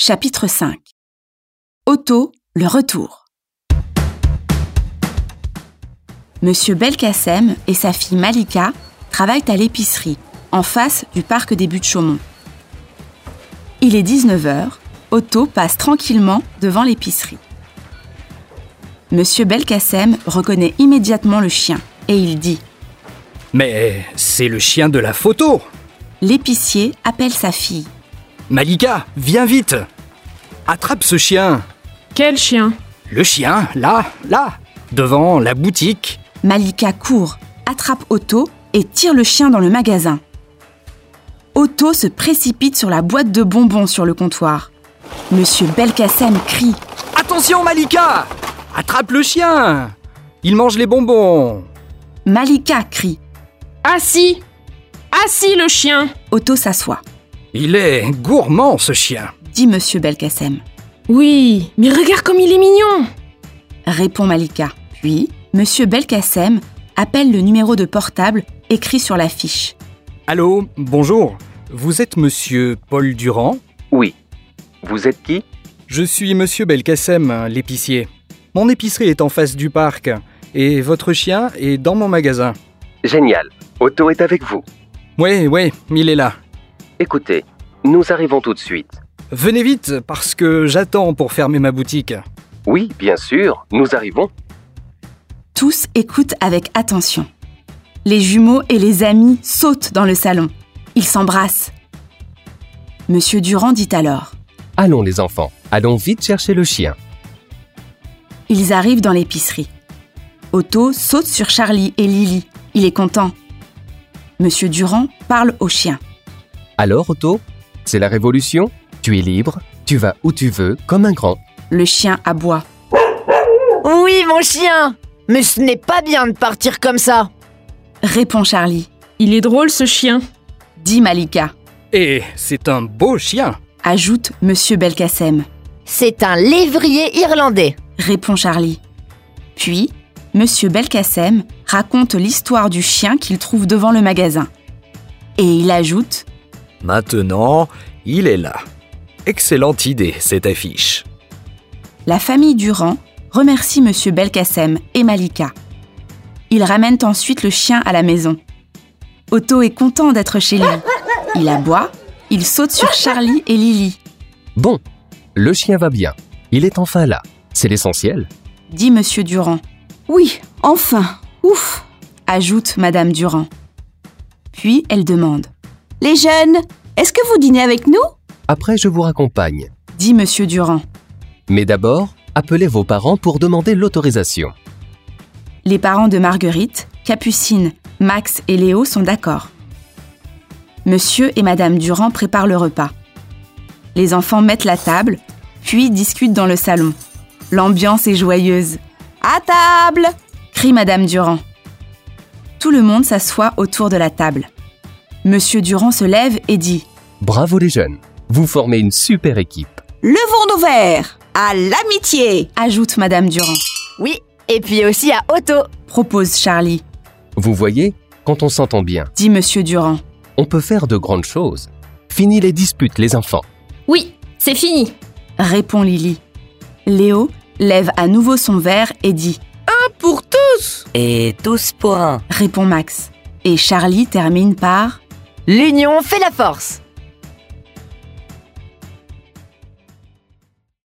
Chapitre 5. Otto, le retour. Monsieur Belkacem et sa fille Malika travaillent à l'épicerie, en face du parc des Buttes-Chaumont. Il est 19h, Otto passe tranquillement devant l'épicerie. Monsieur Belkacem reconnaît immédiatement le chien et il dit « Mais c'est le chien de la photo !» L'épicier appelle sa fille. « Malika, viens vite! Attrape ce chien !» Quel chien ? Le chien, là, devant la boutique. Malika court, attrape Otto et tire le chien dans le magasin. Otto se précipite sur la boîte de bonbons sur le comptoir. Monsieur Belkacem crie « Attention Malika! Attrape le chien! Il mange les bonbons !» Malika crie « Assis le chien !» Otto s'assoit. « Il est gourmand ce chien !» dit Monsieur Belkacem. « Oui, mais regarde comme il est mignon !» répond Malika. Puis, Monsieur Belkacem appelle le numéro de portable écrit sur l'affiche. « Allô, bonjour. Vous êtes Monsieur Paul Durand ? » ?»« Oui. Vous êtes qui ? » ?»« Je suis Monsieur Belkacem, l'épicier. Mon épicerie est en face du parc et votre chien est dans mon magasin. » »« Génial. Otto est avec vous. » »« Oui, il est là. » »« Écoutez, nous arrivons tout de suite. » »« Venez vite parce que j'attends pour fermer ma boutique. » »« Oui, bien sûr, nous arrivons. » Tous écoutent avec attention. Les jumeaux et les amis sautent dans le salon. Ils s'embrassent. Monsieur Durand dit alors : « Allons les enfants, allons vite chercher le chien. » Ils arrivent dans l'épicerie. Otto saute sur Charlie et Lily. Il est content. Monsieur Durand parle au chien. « Alors Otto, c'est la révolution ? Tu es libre, tu vas où tu veux, comme un grand. » Le chien aboie. « Oui, mon chien ! Mais ce n'est pas bien de partir comme ça !» répond Charlie. « Il est drôle ce chien !» dit Malika. « Et c'est un beau chien !» ajoute Monsieur Belkacem. « C'est un lévrier irlandais !» répond Charlie. Puis, Monsieur Belkacem raconte l'histoire du chien qu'il trouve devant le magasin. Et il ajoute : « Maintenant, il est là. Excellente idée, cette affiche. » La famille Durand remercie Monsieur Belkacem et Malika. Ils ramènent ensuite le chien à la maison. Otto est content d'être chez lui. Il aboie, il saute sur Charlie et Lily. « Bon, le chien va bien. Il est enfin là. C'est l'essentiel. » dit Monsieur Durand. « Oui, enfin, ouf !» ajoute Madame Durand. Puis elle demande : « Les jeunes, est-ce que vous dînez avec nous ?»« Après, je vous raccompagne. » dit Monsieur Durand. « Mais d'abord, appelez vos parents pour demander l'autorisation. » Les parents de Marguerite, Capucine, Max et Léo sont d'accord. Monsieur et Madame Durand préparent le repas. Les enfants mettent la table, puis discutent dans le salon. L'ambiance est joyeuse. « À table !» crie Madame Durand. Tout le monde s'assoit autour de la table. Monsieur Durand se lève et dit : « Bravo les jeunes, vous formez une super équipe. »« Levons nos verres à l'amitié !» ajoute Madame Durand. « Oui, et puis aussi à Otto !» propose Charlie. « Vous voyez, quand on s'entend bien, dit Monsieur Durand, on peut faire de grandes choses. Fini les disputes, les enfants. »« Oui, c'est fini !» répond Lily. Léo lève à nouveau son verre et dit : « Un pour tous !» Et tous pour un, répond Max. Et Charlie termine par : « L'union fait la force !»